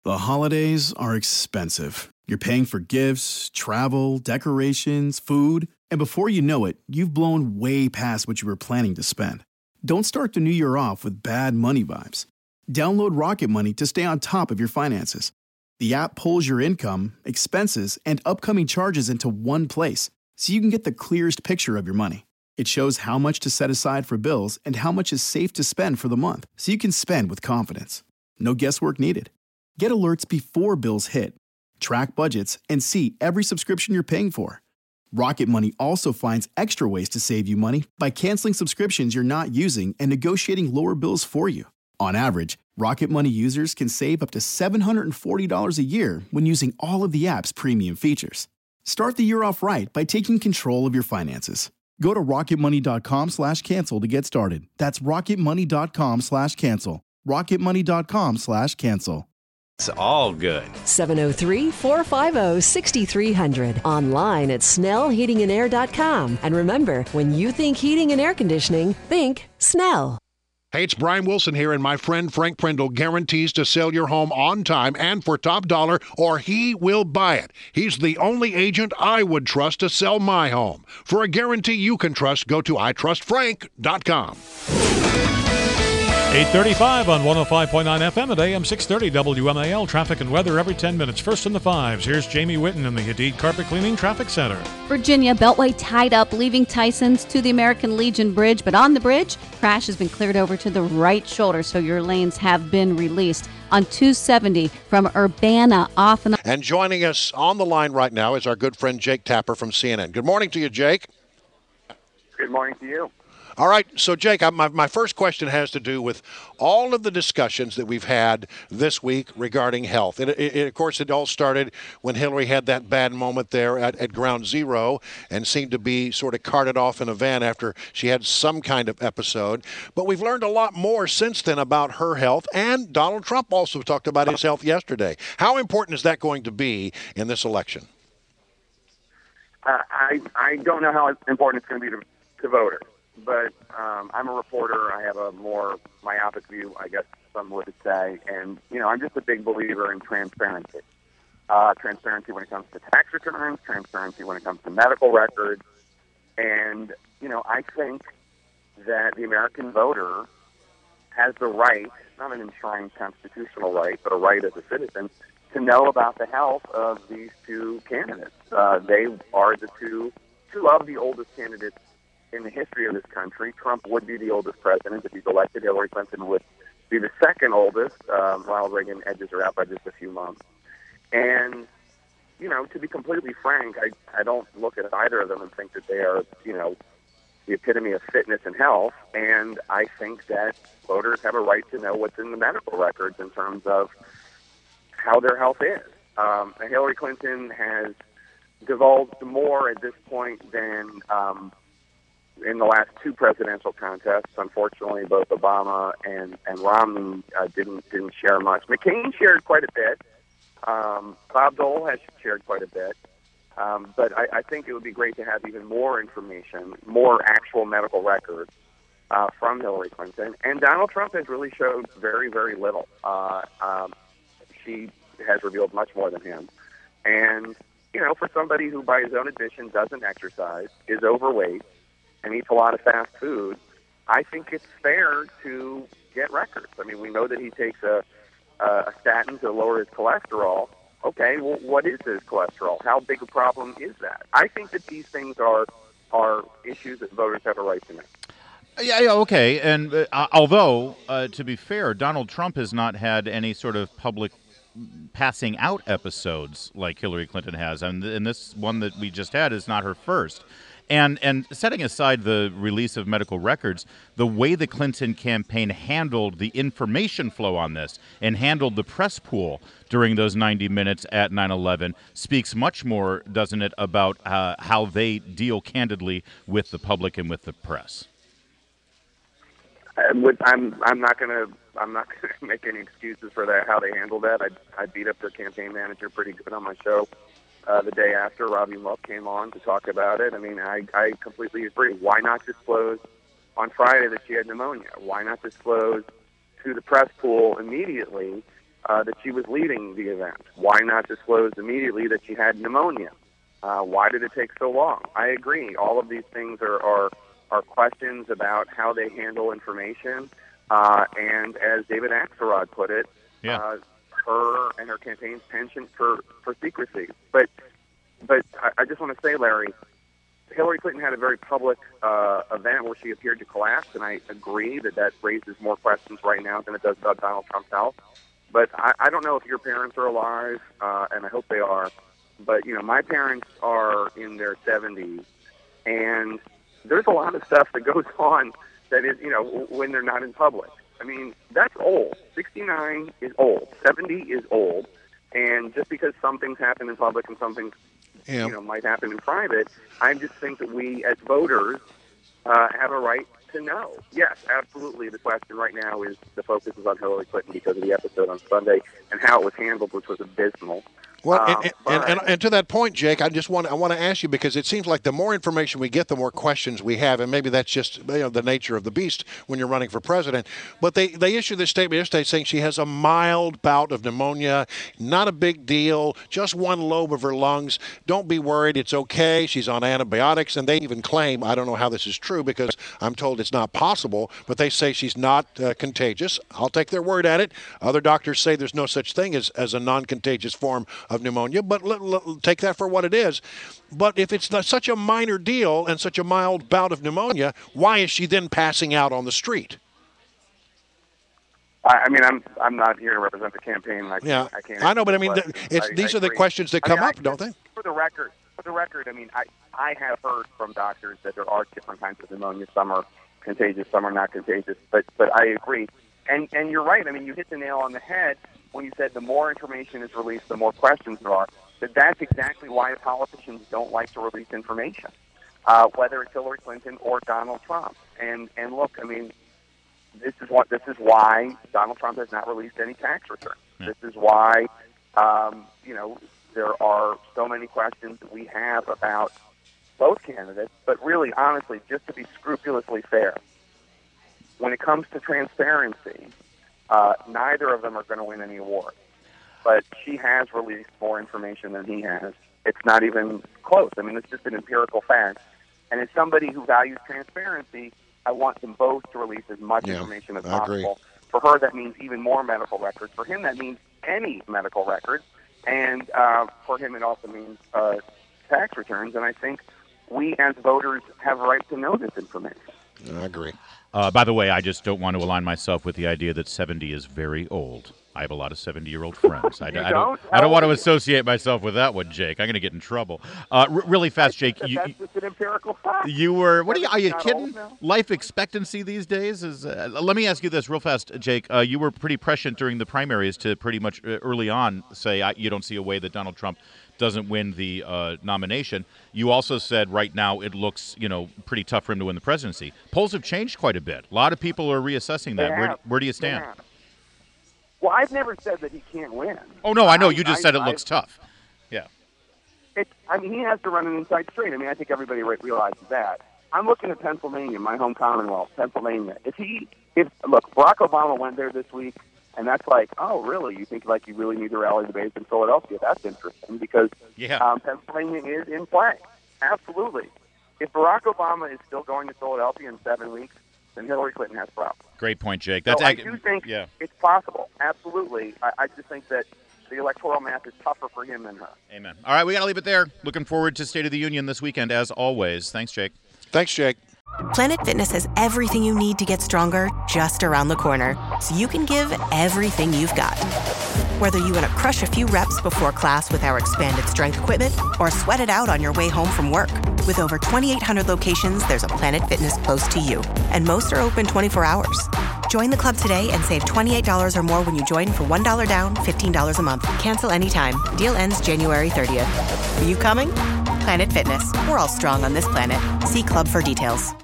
The holidays are expensive. You're paying for gifts, travel, decorations, food, and before you know it, you've blown way past what you were planning to spend. Don't start the new year off with bad money vibes. Download Rocket Money to stay on top of your finances. The app pulls your income, expenses, and upcoming charges into one place, so you can get the clearest picture of your money. It shows how much to set aside for bills and how much is safe to spend for the month, so you can spend with confidence. No guesswork needed. Get alerts before bills hit, track budgets, and see every subscription you're paying for. Rocket Money also finds extra ways to save you money by canceling subscriptions you're not using and negotiating lower bills for you. On average, Rocket Money users can save up to $740 a year when using all of the app's premium features. Start the year off right by taking control of your finances. Go to rocketmoney.com/cancel to get started. That's rocketmoney.com/cancel. rocketmoney.com/cancel. It's all good. 703-450-6300. Online at snellheatingandair.com. And remember, when you think heating and air conditioning, think Snell. Hey, it's Brian Wilson here, and my friend Frank Prindle guarantees to sell your home on time and for top dollar, or he will buy it. He's the only agent I would trust to sell my home. For a guarantee you can trust, go to itrustfrank.com. 8:35 on 105.9 FM at AM 630 WMAL. Traffic and weather every 10 minutes. First in the fives, here's Jamie Whitten in the Hadid Carpet Cleaning Traffic Center. Virginia Beltway tied up, leaving Tyson's to the American Legion Bridge. But on the bridge, crash has been cleared over to the right shoulder, so your lanes have been released. On 270 from Urbana off and... And joining us on the line right now is our good friend Jake Tapper from CNN. Good morning to you, Jake. Good morning to you. All right, so Jake, my first question has to do with all of the discussions that we've had this week regarding health. Of course, it all started when Hillary had that bad moment there at Ground Zero and seemed to be sort of carted off in a van after she had some kind of episode. But we've learned a lot more since then about her health, and Donald Trump also talked about his health yesterday. How important is that going to be in this election? I don't know how important it's going to be to voters. But I'm a reporter. I have a more myopic view, I guess some would say. And, I'm just a big believer in transparency. Transparency when it comes to tax returns, transparency when it comes to medical records. And, I think that the American voter has the right, not an enshrined constitutional right, but a right as a citizen, to know about the health of these two candidates. They are the two of the oldest candidates in the history of this country. Trump would be the oldest president if he's elected. Hillary Clinton would be the second oldest. Ronald Reagan edges her out by just a few months. And, to be completely frank, I don't look at either of them and think that they are, the epitome of fitness and health. And I think that voters have a right to know what's in the medical records in terms of how their health is. Hillary Clinton has divulged more at this point than in the last two presidential contests. Unfortunately, both Obama and Romney didn't share much. McCain shared quite a bit. Bob Dole has shared quite a bit. But I think it would be great to have even more information, more actual medical records from Hillary Clinton. And Donald Trump has really showed very, very little. She has revealed much more than him. And, for somebody who, by his own admission, doesn't exercise, is overweight, and eats a lot of fast food, I think it's fair to get records. I mean, we know that he takes a statin to lower his cholesterol. Okay, well, what is his cholesterol? How big a problem is that? I think that these things are issues that voters have a right to know. Yeah, okay. And although, to be fair, Donald Trump has not had any sort of public passing out episodes like Hillary Clinton has. And this one that we just had is not her first. And setting aside the release of medical records, the way the Clinton campaign handled the information flow on this and handled the press pool during those 90 minutes at 9/11 speaks much more, doesn't it, about how they deal candidly with the public and with the press. I'm not gonna make any excuses for that. How they handled that, I beat up their campaign manager pretty good on my show the day after Robbie Muck came on to talk about it. I mean, I completely agree. Why not disclose on Friday that she had pneumonia? Why not disclose to the press pool immediately that she was leaving the event? Why not disclose immediately that she had pneumonia? Why did it take so long? I agree. All of these things are questions about how they handle information. And as David Axelrod put it, her and her campaign's penchant for secrecy. But I just want to say, Larry, Hillary Clinton had a very public event where she appeared to collapse, and I agree that raises more questions right now than it does about Donald Trump's health. But I don't know if your parents are alive, and I hope they are. But, my parents are in their 70s, and there's a lot of stuff that goes on that is, when they're not in public. I mean, that's old. 69 is old. 70 is old. And just because some things happen in public and some things, might happen in private, I just think that we as voters have a right to know. Yes, absolutely. The question right now is the focus is on Hillary Clinton because of the episode on Sunday and how it was handled, which was abysmal. Well, and to that point, Jake, I want to ask you, because it seems like the more information we get, the more questions we have, and maybe that's just the nature of the beast when you're running for president. But they issued this statement yesterday saying she has a mild bout of pneumonia, not a big deal, just one lobe of her lungs. Don't be worried, it's okay. She's on antibiotics, and they even claim, I don't know how this is true because I'm told it's not possible, but they say she's not contagious. I'll take their word at it. Other doctors say there's no such thing as a non-contagious form of pneumonia, but take that for what it is. But if it's such a minor deal and such a mild bout of pneumonia, why is she then passing out on the street? I mean, I'm not here to represent the campaign. I can't. I know, but I mean, these are the questions that come up, don't they? For the record, I mean, I have heard from doctors that there are different kinds of pneumonia. Some are contagious, some are not contagious. But I agree, and you're right. I mean, you hit the nail on the head when you said the more information is released, the more questions there are. That's exactly why politicians don't like to release information, whether it's Hillary Clinton or Donald Trump. And look, I mean, this is why Donald Trump has not released any tax returns. Yeah. This is why, there are so many questions that we have about both candidates. But really, honestly, just to be scrupulously fair, when it comes to transparency, neither of them are going to win any award. But she has released more information than he has. It's not even close. I mean, it's just an empirical fact. And as somebody who values transparency, I want them both to release as much information as possible. For her, that means even more medical records. For him, that means any medical records. And for him, it also means tax returns. And I think we as voters have a right to know this information. I agree. By the way, I just don't want to align myself with the idea that 70 is very old. I have a lot of 70-year-old friends. I don't want to associate myself with that one, Jake. I'm going to get in trouble. Really fast, Jake. That's just an empirical fact. You were. Are you kidding? Life expectancy these days is. Let me ask you this real fast, Jake. You were pretty prescient during the primaries to pretty much early on say you don't see a way that Donald Trump doesn't win the nomination. You also said right now it looks, pretty tough for him to win the presidency. Polls have changed quite a bit. A lot of people are reassessing that. Where do you stand? Well, I've never said that he can't win. Oh, no, I know. You just said it looks tough. Yeah. He has to run an inside straight. I mean, I think everybody realizes that. I'm looking at Pennsylvania, my home Commonwealth, Pennsylvania. Look, Barack Obama went there this week, and that's like, oh, really? You think you really need to rally the base in Philadelphia? That's interesting because Pennsylvania is in play. Absolutely. If Barack Obama is still going to Philadelphia in 7 weeks, then Hillary Clinton has problems. Great point, Jake. I do think it's possible. Absolutely. I just think that the electoral math is tougher for him than her. Amen. All right, we got to leave it there. Looking forward to State of the Union this weekend, as always. Thanks, Jake. Thanks, Jake. Planet Fitness has everything you need to get stronger just around the corner, so you can give everything you've got. Whether you want to crush a few reps before class with our expanded strength equipment or sweat it out on your way home from work. With over 2,800 locations, there's a Planet Fitness close to you, and most are open 24 hours. Join the club today and save $28 or more when you join for $1 down, $15 a month. Cancel anytime. Deal ends January 30th. Are you coming? Planet Fitness. We're all strong on this planet. See club for details.